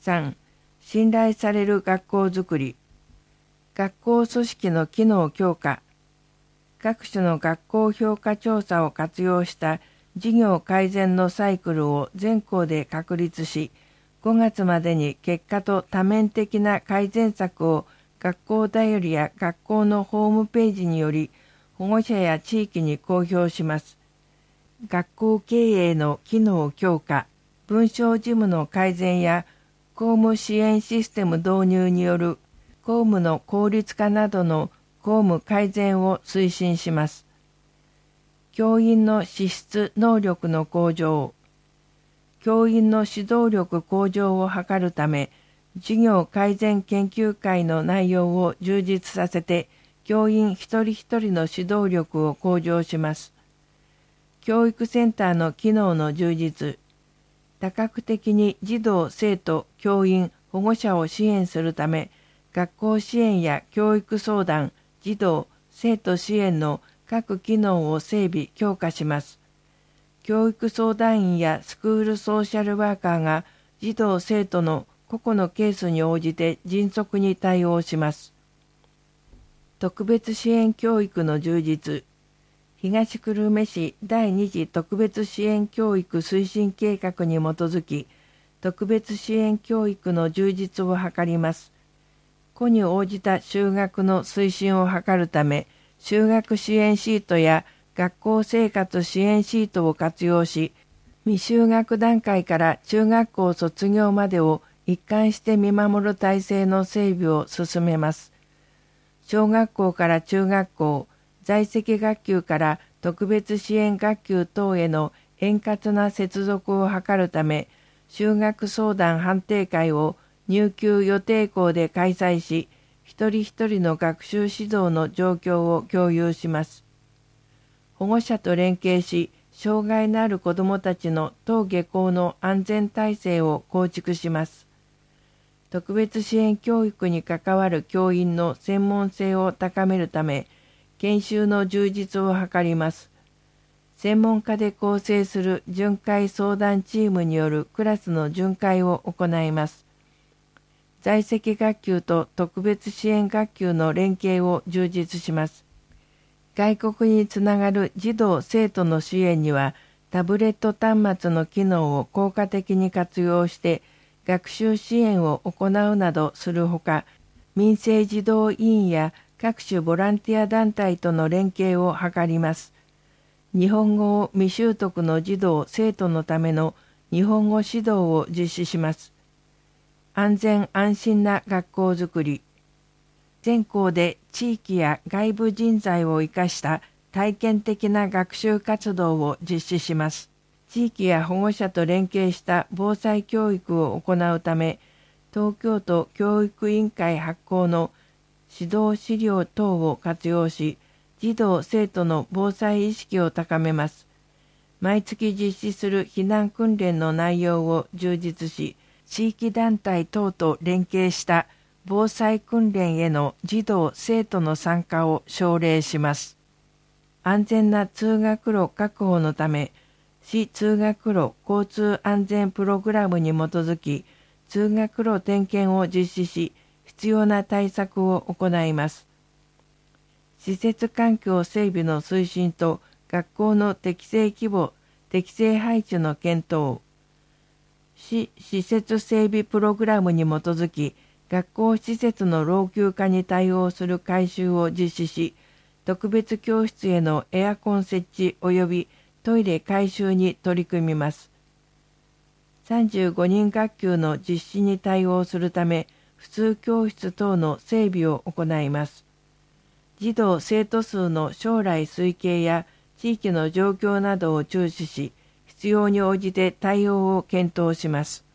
3、信頼される学校づくり。学校組織の機能強化。各種の学校評価調査を活用した事業改善のサイクルを全校で確立し、5月までに結果と多面的な改善策を学校だよりや学校のホームページにより保護者や地域に公表します。学校経営の機能強化、文書事務の改善や公務支援システム導入による公務の効率化などの公務改善を推進します。教員の資質能力の向上。教員の指導力向上を図るため、授業改善研究会の内容を充実させて、教員一人一人の指導力を向上します。教育センターの機能の充実。多角的に児童、生徒、教員、保護者を支援するため、学校支援や教育相談、児童、生徒支援の各機能を整備・強化します。教育相談員やスクールソーシャルワーカーが児童・生徒の個々のケースに応じて迅速に対応します。特別支援教育の充実。東久留米市第2次特別支援教育推進計画に基づき、特別支援教育の充実を図ります。個に応じた就学の推進を図るため、就学支援シートや学校生活支援シートを活用し、未就学段階から中学校卒業までを一貫して見守る体制の整備を進めます。小学校から中学校、在籍学級から特別支援学級等への円滑な接続を図るため、就学相談判定会を入級予定校で開催し、一人一人の学習指導の状況を共有します。保護者と連携し、障害のある子どもたちの登下校の安全体制を構築します。特別支援教育に関わる教員の専門性を高めるため、研修の充実を図ります。専門家で構成する巡回相談チームによるクラスの巡回を行います。在籍学級と特別支援学級の連携を充実します。外国につながる児童・生徒の支援には、タブレット端末の機能を効果的に活用して学習支援を行うなどするほか、民生児童委員や各種ボランティア団体との連携を図ります。日本語を未習得の児童・生徒のための日本語指導を実施します。安全安心な学校づくり。全校で地域や外部人材を生かした体験的な学習活動を実施します。地域や保護者と連携した防災教育を行うため、東京都教育委員会発行の指導資料等を活用し、児童・生徒の防災意識を高めます。毎月実施する避難訓練の内容を充実し、地域団体等と連携した防災訓練への児童・生徒の参加を奨励します。安全な通学路確保のため、市通学路交通安全プログラムに基づき、通学路点検を実施し、必要な対策を行います。施設環境整備の推進と学校の適正規模、適正配置の検討。市施設整備プログラムに基づき、学校施設の老朽化に対応する改修を実施し、特別教室へのエアコン設置及びトイレ改修に取り組みます。35人学級の実施に対応するため、普通教室等の整備を行います。児童・生徒数の将来推計や地域の状況などを注視し、必要に応じて対応を検討します。